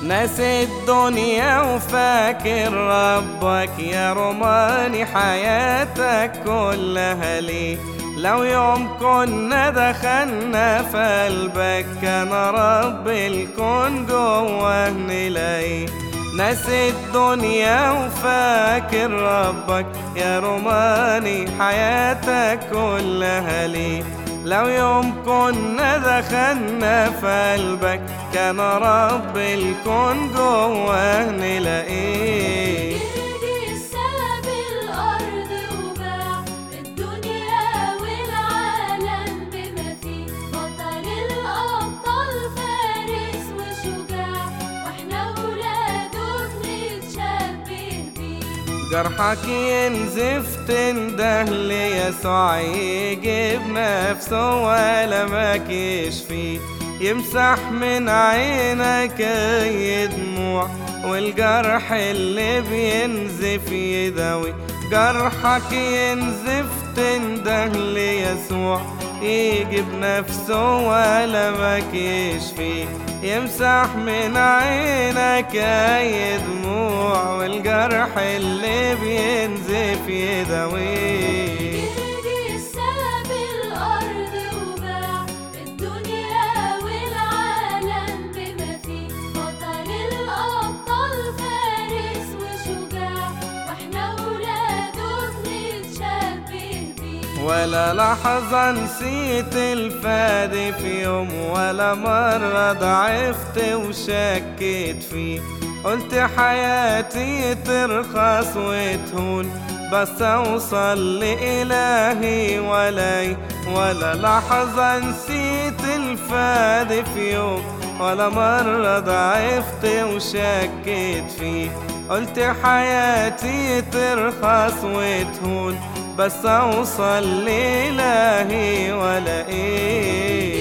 ناسي الدنيا وفاكر ربك، يا رماني حياتك كلها ليه؟ لو يوم كنا دخلنا في قلبك كان رب الكون جوه نلاقيه. ناسي الدنيا وفاكر ربك، يا رماني حياتك كلها ليه؟ لو يوم كنا دخلنا في قلبك كان رب الكون جوه نلاقيه. ساب الأرض وباع الدنيا والعالم بما فيه، بطل الأبطال فارس وشجاع، واحنا ولاده بنتشبه بيه. جرحك ينزف تنده ليسوع يجيب نفسه ولا ماك يشفيه، يمسح من عينك اي دموع والجرح اللي بينزف يداوي. جرحك ينزف تنده ليسوع يجيب نفسه ولا ماك يشفيه، يمسح من عينك اي دموع والجرح اللي بينزف يداويه. ساب الأرض وباع الدنيا والعالم بما فيه، بطل الأبطال فارس وشجاع، واحنا ولاده بنتشبه بيه. ولا لحظة نسيت الفادي في يوم، ولا مرة ضعفت وشكيت فيه. قلت حياتي ترخص وتهون بس اوصل لإلهي ولاي. ولا لحظة نسيت الفادي في يوم، ولا مرة ضعفت وشكيت فيه. قلت حياتي ترخص وتهون بس اوصل لإلهي ولاقيه.